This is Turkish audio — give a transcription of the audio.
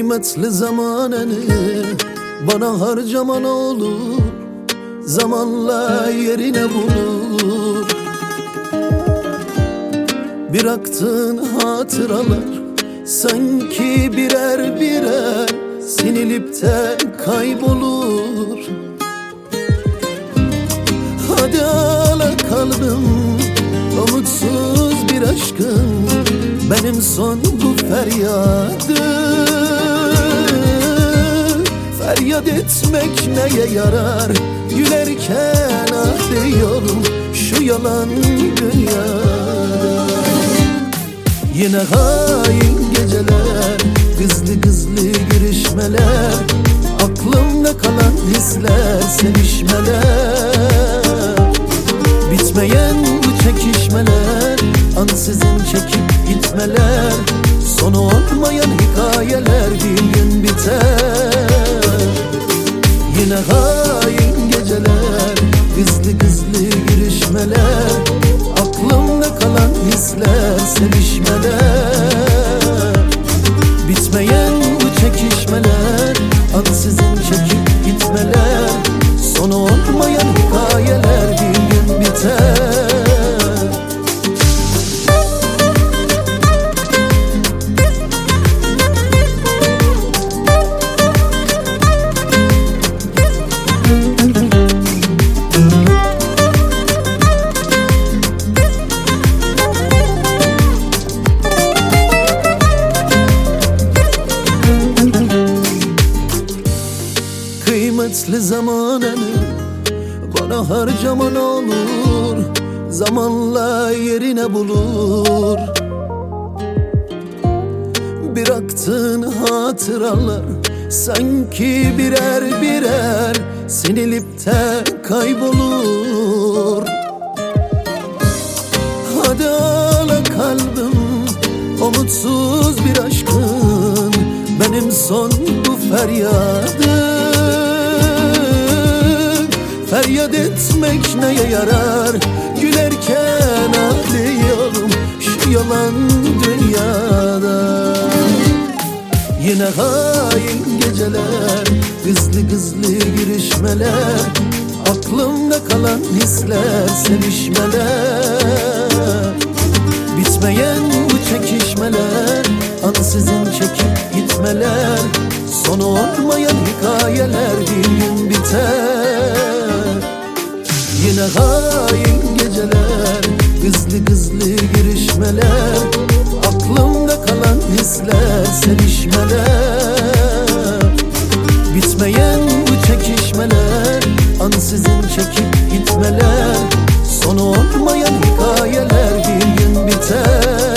Kıymetli zamanını bana harcaman olur, zamanla yerine bulur. Bıraktığın hatıralar sanki birer birer sinilip de kaybolur. Hadi ala kalbim, umutsuz bir aşkın benim son bu feryadım. Feryat etmek neye yarar, gülerken ağlıyorum şu yalan dünyada. Yine hain geceler, gizli gizli girişmeler, aklımda kalan hisler, sevişmeler. Bitmeyen bu çekişmeler, ansızın çekip gitmeler, sonu olmayan hikayeler bir gün biter. Yine hain geceler, gizli gizli girişmeler, aklımda kalan hisler, sevişmeler. Bitmeyen bu çekişmeler, ansızın çekip gitmeler, sonu olmayan hikayeler bir gün biter. Kıymetli zamanını bana harcaman olur, zamanla yerine bulur. Bıraktığın hatıralar sanki birer birer sinilip de kaybolur. Hadi ala kalbim, umutsuz bir aşkın benim son bu feryadım. Feryat etmek neye yarar, gülerken ağlıyorum şu yalan dünyada. Yine hain geceler, gizli gizli girişmeler, aklımda kalan hisler, sevişmeler. Bitmeyen bu çekişmeler, ansızın çekip gitmeler, sonu olmayan hikayeler bir gün biter. Yine hain geceler, gizli gizli girişmeler, aklımda kalan hisler, sevişmeler. Bitmeyen bu çekişmeler, ansızın çekip gitmeler, sonu olmayan hikayeler bir gün biter.